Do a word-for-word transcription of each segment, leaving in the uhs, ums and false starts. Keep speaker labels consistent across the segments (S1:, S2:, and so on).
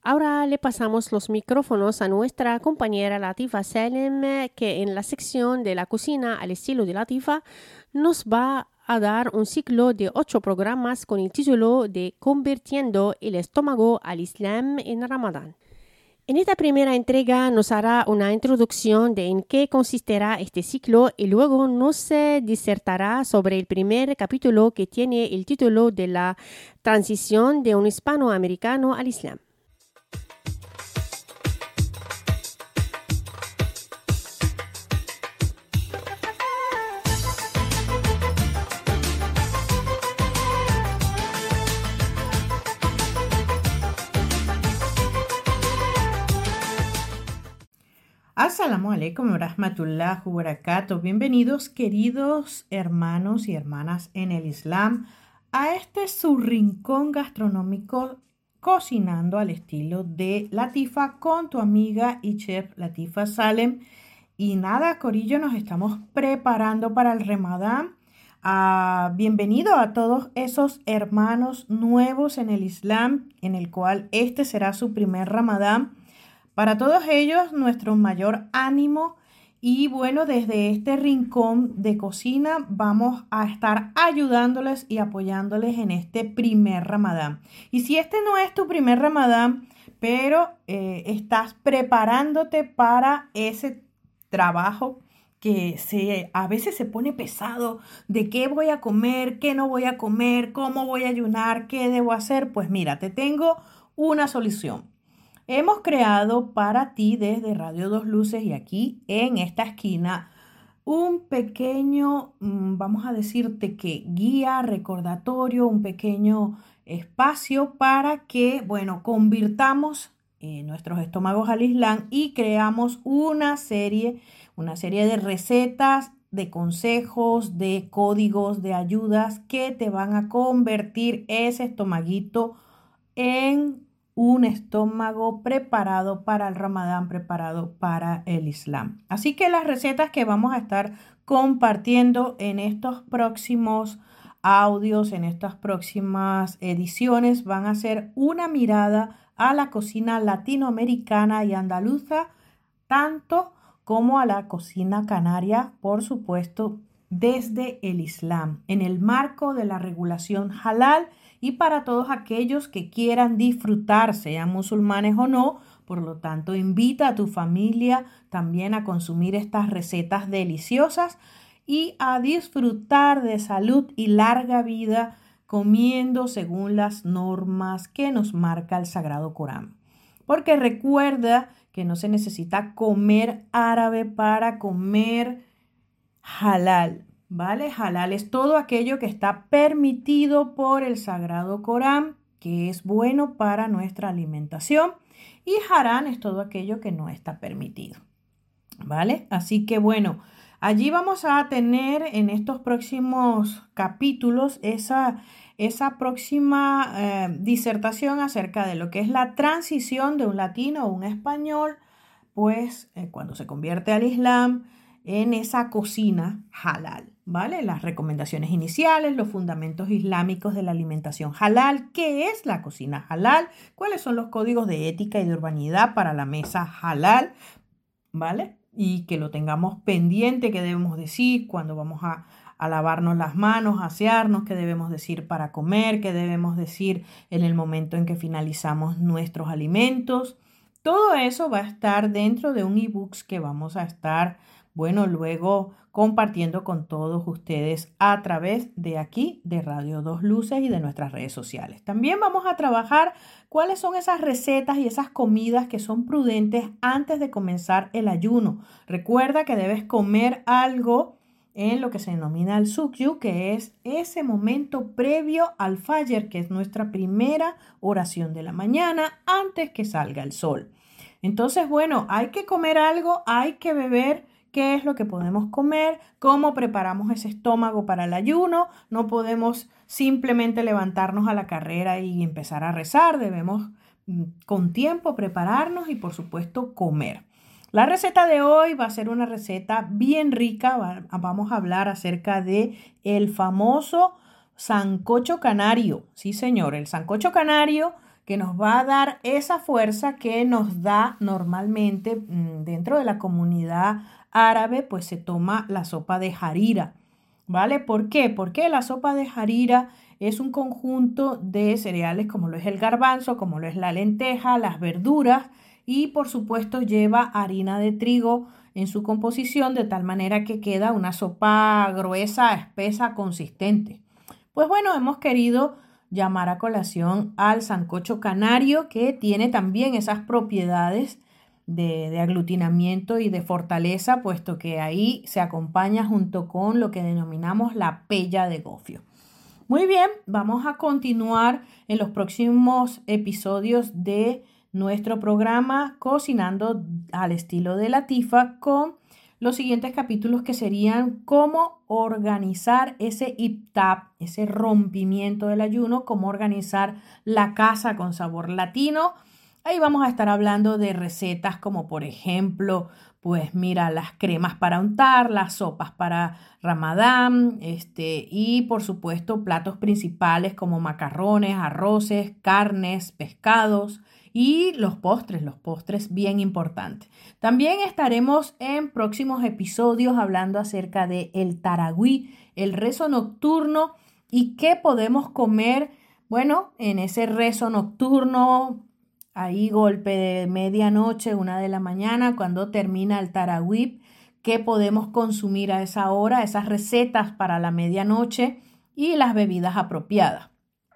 S1: Ahora le pasamos los micrófonos a nuestra compañera Latifa Salem, que en la sección de la cocina al estilo de Latifa nos va a dar un ciclo de ocho programas con el título de Convirtiendo el estómago al Islam en Ramadán. En esta primera entrega nos hará una introducción de en qué consistirá este ciclo y luego nos eh, disertará sobre el primer capítulo que tiene el título de la transición de un hispanoamericano al Islam.
S2: Assalamu alaikum wa rahmatullahi wa barakatuh. Bienvenidos, queridos hermanos y hermanas en el Islam, a este su rincón gastronómico cocinando al estilo de Latifa con tu amiga y chef Latifa Salem. Y nada, corillo, nos estamos preparando para el Ramadán. Uh, bienvenido a todos esos hermanos nuevos en el Islam, en el cual este será su primer Ramadán. Para todos ellos, nuestro mayor ánimo y bueno, desde este rincón de cocina vamos a estar ayudándoles y apoyándoles en este primer Ramadán. Y si este no es tu primer Ramadán, pero eh, estás preparándote para ese trabajo que se, a veces se pone pesado, de qué voy a comer, qué no voy a comer, cómo voy a ayunar, qué debo hacer, pues mira, te tengo una solución. Hemos creado para ti desde Radio Dos Luces y aquí en esta esquina un pequeño, vamos a decirte que guía, recordatorio, un pequeño espacio para que, bueno, convirtamos eh, nuestros estómagos al Islam y creamos una serie, una serie de recetas, de consejos, de códigos, de ayudas que te van a convertir ese estomaguito en un estómago preparado para el Ramadán, preparado para el Islam. Así que las recetas que vamos a estar compartiendo en estos próximos audios, en estas próximas ediciones, van a ser una mirada a la cocina latinoamericana y andaluza, tanto como a la cocina canaria, por supuesto, desde el Islam, en el marco de la regulación halal. Y para todos aquellos que quieran disfrutar, sean musulmanes o no, por lo tanto, invita a tu familia también a consumir estas recetas deliciosas y a disfrutar de salud y larga vida comiendo según las normas que nos marca el Sagrado Corán. Porque recuerda que no se necesita comer árabe para comer halal. ¿Vale? Halal es todo aquello que está permitido por el Sagrado Corán, que es bueno para nuestra alimentación, y harán es todo aquello que no está permitido. ¿Vale? Así que bueno, allí vamos a tener en estos próximos capítulos esa, esa próxima eh, disertación acerca de lo que es la transición de un latino a un español, pues eh, cuando se convierte al Islam, en esa cocina halal, ¿vale? Las recomendaciones iniciales, los fundamentos islámicos de la alimentación halal, qué es la cocina halal, cuáles son los códigos de ética y de urbanidad para la mesa halal, ¿vale? Y que lo tengamos pendiente, qué debemos decir cuando vamos a, a lavarnos las manos, a asearnos, qué debemos decir para comer, qué debemos decir en el momento en que finalizamos nuestros alimentos. Todo eso va a estar dentro de un ebook que vamos a estar Bueno, luego compartiendo con todos ustedes a través de aquí, de Radio Dos Luces y de nuestras redes sociales. También vamos a trabajar cuáles son esas recetas y esas comidas que son prudentes antes de comenzar el ayuno. Recuerda que debes comer algo en lo que se denomina el sukyu, que es ese momento previo al fajr, que es nuestra primera oración de la mañana antes que salga el sol. Entonces, bueno, hay que comer algo, hay que beber. ¿Qué es lo que podemos comer? ¿Cómo preparamos ese estómago para el ayuno? No podemos simplemente levantarnos a la carrera y empezar a rezar. Debemos con tiempo prepararnos y, por supuesto, comer. La receta de hoy va a ser una receta bien rica. Vamos a hablar acerca de el famoso sancocho canario. Sí, señor, el sancocho canario que nos va a dar esa fuerza que nos da normalmente mmm, dentro de la comunidad árabe, pues se toma la sopa de harira, ¿vale? ¿Por qué? Porque la sopa de harira es un conjunto de cereales como lo es el garbanzo, como lo es la lenteja, las verduras y por supuesto lleva harina de trigo en su composición de tal manera que queda una sopa gruesa, espesa, consistente. Pues bueno, hemos querido llamar a colación al sancocho canario que tiene también esas propiedades de, de aglutinamiento y de fortaleza, puesto que ahí se acompaña junto con lo que denominamos la pella de gofio. Muy bien, vamos a continuar en los próximos episodios de nuestro programa Cocinando al estilo de Latifa con los siguientes capítulos que serían cómo organizar ese iftar, ese rompimiento del ayuno, cómo organizar la casa con sabor latino. Ahí vamos a estar hablando de recetas como por ejemplo, pues mira, las cremas para untar, las sopas para Ramadán, este, y por supuesto platos principales como macarrones, arroces, carnes, pescados y los postres, los postres bien importantes. También estaremos en próximos episodios hablando acerca de el tarawih, el rezo nocturno y qué podemos comer, bueno, en ese rezo nocturno. Ahí golpe de medianoche, una de la mañana, cuando termina el tarawih, qué podemos consumir a esa hora, esas recetas para la medianoche y las bebidas apropiadas.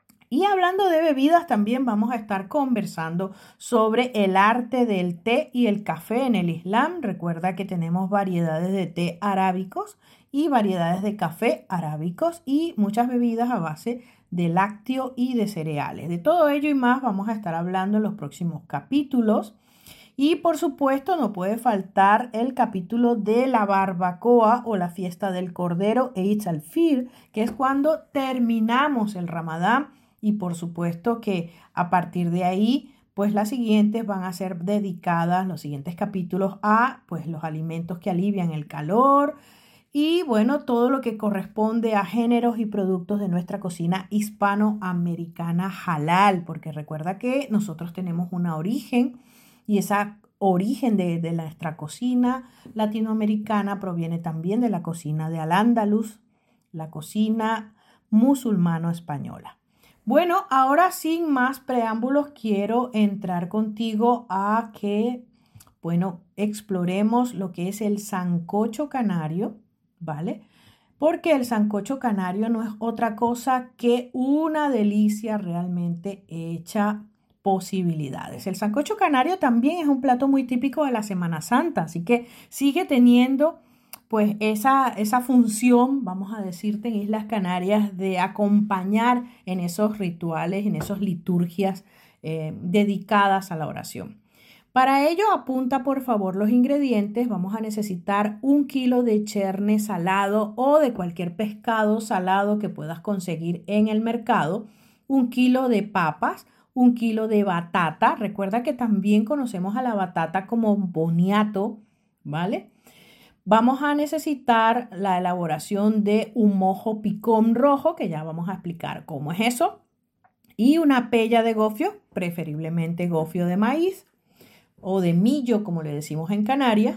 S2: Y hablando de bebidas, también vamos a estar conversando sobre el arte del té y el café en el Islam. Recuerda que tenemos variedades de té arábicos y variedades de café arábicos y muchas bebidas a base de lácteo y de cereales. De todo ello y más vamos a estar hablando en los próximos capítulos. Y por supuesto no puede faltar el capítulo de la barbacoa o la fiesta del cordero Eid al-Fitr, que es cuando terminamos el Ramadán. Y por supuesto que a partir de ahí, pues las siguientes van a ser dedicadas, los siguientes capítulos, a pues los alimentos que alivian el calor y bueno, todo lo que corresponde a géneros y productos de nuestra cocina hispanoamericana halal, porque recuerda que nosotros tenemos un origen y esa origen de, de nuestra cocina latinoamericana proviene también de la cocina de Al-Ándalus, la cocina musulmano-española. Bueno, ahora sin más preámbulos quiero entrar contigo a que, bueno, exploremos lo que es el sancocho canario, ¿vale? Porque el sancocho canario no es otra cosa que una delicia realmente hecha posibilidades. El sancocho canario también es un plato muy típico de la Semana Santa, así que sigue teniendo pues esa, esa función, vamos a decirte, en Islas Canarias de acompañar en esos rituales, en esas liturgias eh, dedicadas a la oración. Para ello, apunta por favor los ingredientes. Vamos a necesitar un kilo de cherne salado o de cualquier pescado salado que puedas conseguir en el mercado, un kilo de papas, un kilo de batata. Recuerda que también conocemos a la batata como boniato, ¿vale? Vamos a necesitar la elaboración de un mojo picón rojo, que ya vamos a explicar cómo es eso, y una pella de gofio, preferiblemente gofio de maíz o de millo, como le decimos en Canarias.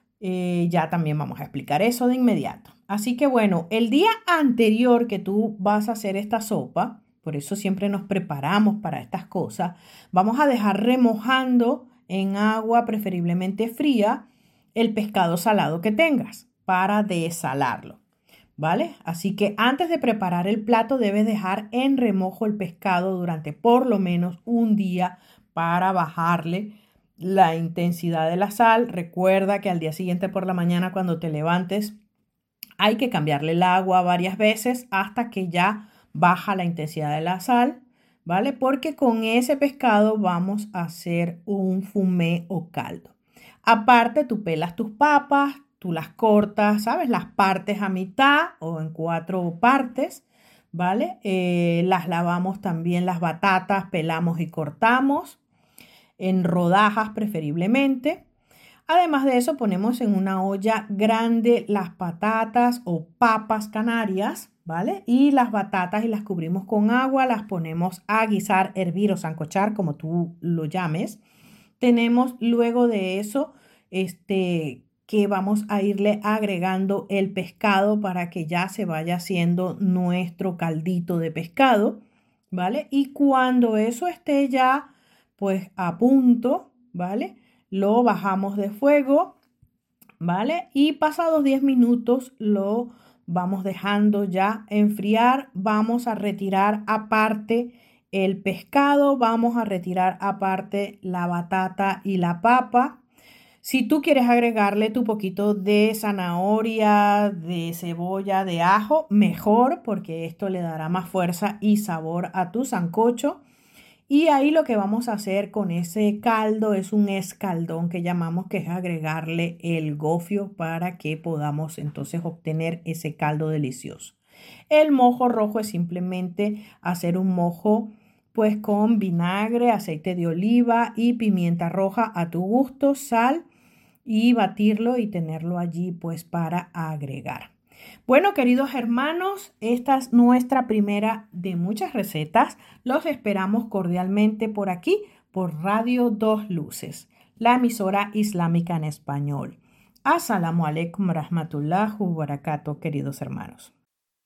S2: Eh, ya también vamos a explicar eso de inmediato. Así que bueno, el día anterior que tú vas a hacer esta sopa, por eso siempre nos preparamos para estas cosas, vamos a dejar remojando en agua preferiblemente fría el pescado salado que tengas para desalarlo, ¿vale? Así que antes de preparar el plato debes dejar en remojo el pescado durante por lo menos un día para bajarle la intensidad de la sal. Recuerda que al día siguiente por la mañana cuando te levantes hay que cambiarle el agua varias veces hasta que ya baja la intensidad de la sal, ¿vale? Porque con ese pescado vamos a hacer un fumé o caldo. Aparte, tú pelas tus papas, tú las cortas, ¿sabes? Las partes a mitad o en cuatro partes, ¿vale? Eh, las lavamos también las batatas, pelamos y cortamos en rodajas preferiblemente. Además de eso, ponemos en una olla grande las patatas o papas canarias, ¿vale? Y las batatas y las cubrimos con agua, las ponemos a guisar, hervir o sancochar, como tú lo llames. Tenemos luego de eso, este, que vamos a irle agregando el pescado para que ya se vaya haciendo nuestro caldito de pescado, ¿vale? Y cuando eso esté ya, pues a punto, ¿vale? Lo bajamos de fuego, ¿vale? Y pasados diez minutos lo vamos dejando ya enfriar. Vamos a retirar aparte el pescado, vamos a retirar aparte la batata y la papa. Si tú quieres agregarle tu poquito de zanahoria, de cebolla, de ajo, mejor, porque esto le dará más fuerza y sabor a tu sancocho. Y ahí lo que vamos a hacer con ese caldo es un escaldón que llamamos, que es agregarle el gofio para que podamos entonces obtener ese caldo delicioso. El mojo rojo es simplemente hacer un mojo pues con vinagre, aceite de oliva y pimienta roja a tu gusto, sal, y batirlo y tenerlo allí pues para agregar. Bueno, queridos hermanos, esta es nuestra primera de muchas recetas. Los esperamos cordialmente por aquí, por Radio Dos Luces, la emisora islámica en español. As-salamu alaykum wa rahmatullahi wa barakatuh, queridos hermanos.